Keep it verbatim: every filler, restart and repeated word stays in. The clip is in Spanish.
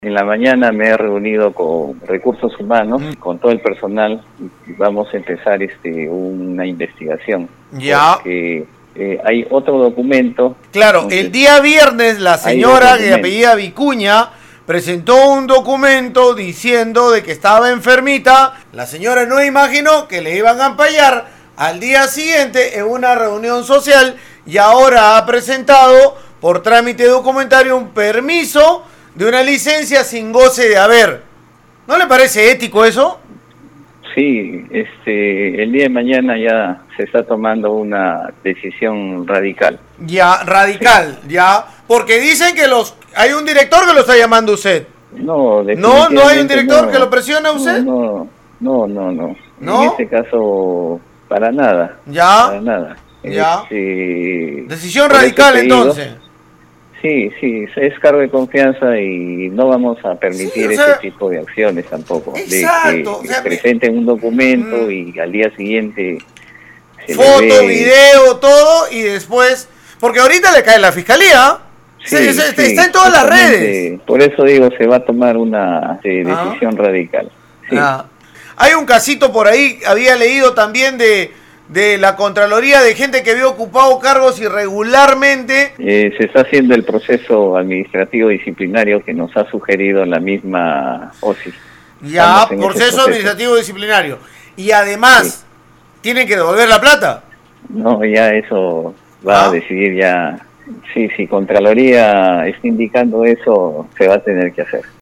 En la mañana me he reunido con recursos humanos, mm. con todo el personal, y vamos a empezar este una investigación. Ya. Porque eh, hay otro documento. Claro, entonces, el día viernes la señora que apellida Vicuña presentó un documento diciendo de que estaba enfermita. La señora no imaginó que le iban a ampallar al día siguiente en una reunión social y ahora ha presentado por trámite documentario un permiso de una licencia sin goce de haber. ¿No le parece ético eso? Sí, este, el día de mañana ya se está tomando una decisión radical. Ya, radical, sí. Ya, porque dicen que los hay un director que lo está llamando usted. No, no, no hay un director no, que lo presione a usted. No, no, no, no, no. En este caso, para nada. Ya. Para nada. Ya. Este, decisión radical entonces. Sí, sí, es cargo de confianza y no vamos a permitir sí, o sea, ese tipo de acciones tampoco. Exacto. De que o sea, presenten un documento mm, y al día siguiente se foto, ve... video, todo y después, porque ahorita le cae la fiscalía. Sí, se, se, sí, está en todas las redes. Por eso digo, se va a tomar una eh, decisión ah. radical. Sí. Ah. Hay un casito por ahí, había leído también de de la Contraloría de gente que había ocupado cargos irregularmente. Eh, se está haciendo el proceso administrativo disciplinario que nos ha sugerido la misma O C I. Ya, proceso, proceso administrativo disciplinario. Y además, sí. ¿tienen que devolver la plata? No, ya eso va ¿Ah? a decidir ya. Sí, si Contraloría está indicando eso, se va a tener que hacer.